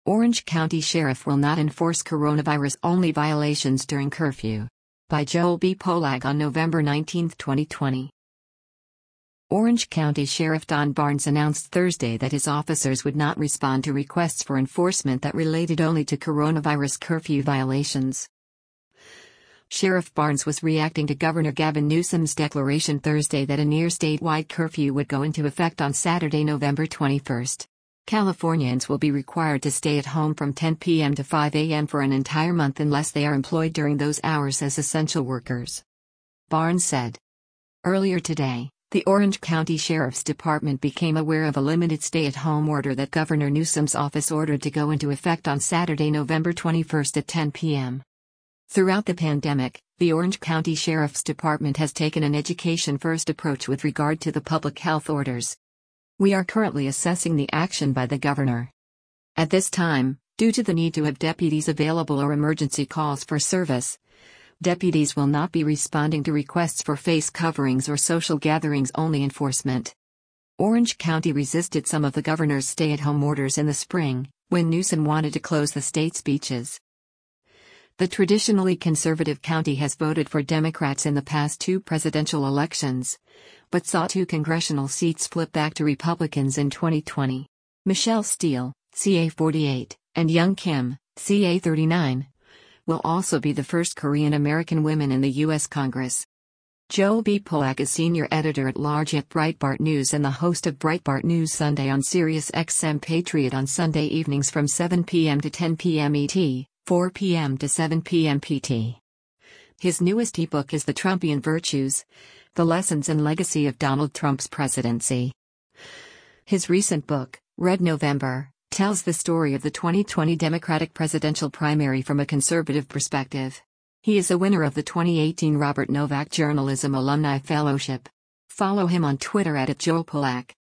Orange County Sheriff will not enforce coronavirus-only violations during curfew. By Joel B. Polak on November 19, 2020. Orange County Sheriff Don Barnes announced Thursday that his officers would not respond to requests for enforcement that related only to coronavirus curfew violations. Sheriff Barnes was reacting to Governor Gavin Newsom's declaration Thursday that a near statewide curfew would go into effect on Saturday, November 21. Californians will be required to stay at home from 10 p.m. to 5 a.m. for an entire month unless they are employed during those hours as essential workers. Barnes said. Earlier today, the Orange County Sheriff's Department became aware of a limited stay-at-home order that Governor Newsom's office ordered to go into effect on Saturday, November 21 at 10 p.m. Throughout the pandemic, the Orange County Sheriff's Department has taken an education-first approach with regard to the public health orders. We are currently assessing the action by the governor. At this time, due to the need to have deputies available or emergency calls for service, deputies will not be responding to requests for face coverings or social gatherings only enforcement. Orange County resisted some of the governor's stay-at-home orders in the spring, when Newsom wanted to close the state's beaches. The traditionally conservative county has voted for Democrats in the past two presidential elections, but saw two congressional seats flip back to Republicans in 2020. Michelle Steele, CA 48, and Young Kim, CA 39, will also be the first Korean American women in the U.S. Congress. Joel B. Polak is senior editor-at-large at Breitbart News and the host of Breitbart News Sunday on Sirius XM Patriot on Sunday evenings from 7 p.m. to 10 p.m. ET, 4 p.m. to 7 p.m. PT. His newest ebook is The Trumpian Virtues: The Lessons and Legacy of Donald Trump's Presidency. His recent book, Red November, tells the story of the 2020 Democratic presidential primary from a conservative perspective. He is a winner of the 2018 Robert Novak Journalism Alumni Fellowship. Follow him on Twitter @JoelPolak.